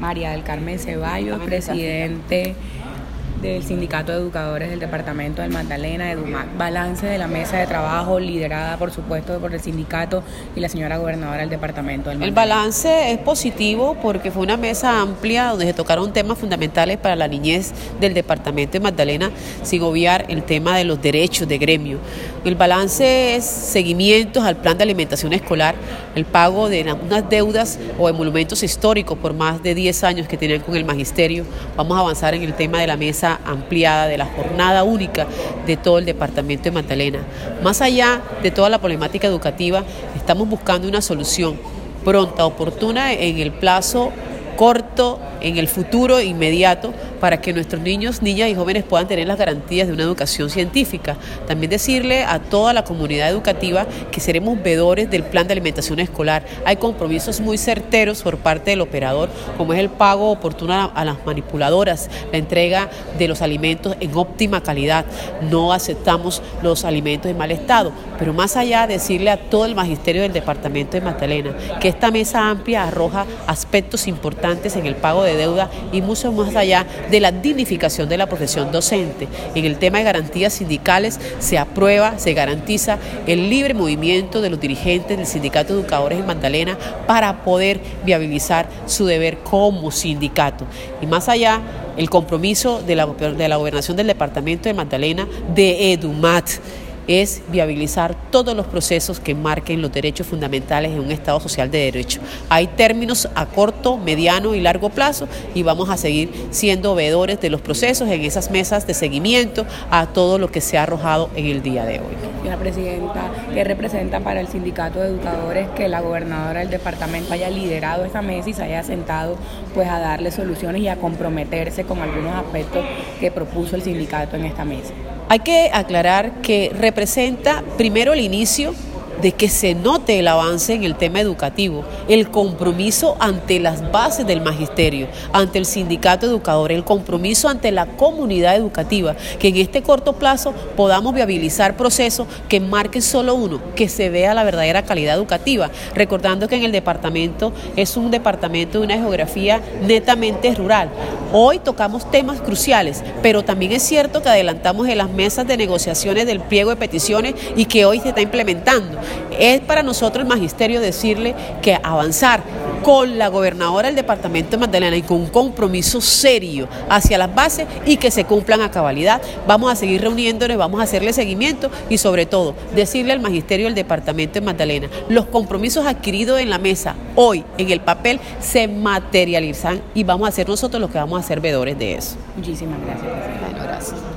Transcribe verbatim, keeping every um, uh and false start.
María del Carmen Ceballos, presidente del Sindicato de Educadores del Departamento del Magdalena, EDUMAC. Balance de la mesa de trabajo liderada, por supuesto, por el sindicato y la señora gobernadora del Departamento del Magdalena. El balance es positivo porque fue una mesa amplia donde se tocaron temas fundamentales para la niñez del Departamento de Magdalena, sin obviar el tema de los derechos de gremio. El balance es seguimientos al plan de alimentación escolar, el pago de unas deudas o emolumentos históricos por más de diez años que tenían con el magisterio. Vamos a avanzar en el tema de la mesa ampliada de la jornada única de todo el Departamento de Magdalena. Más allá de toda la problemática educativa, estamos buscando una solución pronta, oportuna, en el plazo corto, en el futuro inmediato, para que nuestros niños, niñas y jóvenes puedan tener las garantías de una educación científica. También decirle a toda la comunidad educativa que seremos veedores del plan de alimentación escolar. Hay compromisos muy certeros por parte del operador, como es el pago oportuno a las manipuladoras, la entrega de los alimentos en óptima calidad. No aceptamos los alimentos en mal estado, pero más allá, decirle a todo el magisterio del Departamento de Magdalena que esta mesa amplia arroja aspectos importantes en el pago de deuda y mucho más allá de la dignificación de la profesión docente. En el tema de garantías sindicales se aprueba, se garantiza el libre movimiento de los dirigentes del Sindicato de Educadores en Magdalena para poder viabilizar su deber como sindicato. Y más allá, el compromiso de la, de la gobernación del Departamento de Magdalena, de EDUMAT, es viabilizar todos los procesos que marquen los derechos fundamentales en un Estado social de derecho. Hay términos a corto, mediano y largo plazo y vamos a seguir siendo veedores de los procesos en esas mesas de seguimiento a todo lo que se ha arrojado en el día de hoy. Señora Presidenta, ¿qué representa para el Sindicato de Educadores que la gobernadora del departamento haya liderado esta mesa y se haya sentado pues a darle soluciones y a comprometerse con algunos aspectos que propuso el sindicato en esta mesa? Hay que aclarar que representa primero el inicio de que se note el avance en el tema educativo, el compromiso ante las bases del magisterio, ante el sindicato educador, el compromiso ante la comunidad educativa, que en este corto plazo podamos viabilizar procesos que marquen solo uno, que se vea la verdadera calidad educativa, recordando que en el departamento es un departamento de una geografía netamente rural. Hoy tocamos temas cruciales, pero también es cierto que adelantamos en las mesas de negociaciones del pliego de peticiones y que hoy se está implementando. Es para nosotros el magisterio decirle que avanzar con la gobernadora del Departamento de Magdalena y con un compromiso serio hacia las bases y que se cumplan a cabalidad. Vamos a seguir reuniéndonos, vamos a hacerle seguimiento y sobre todo decirle al magisterio del Departamento de Magdalena, los compromisos adquiridos en la mesa hoy en el papel se materializan y vamos a ser nosotros los que vamos a ser veedores de eso. Muchísimas gracias. Bueno, gracias.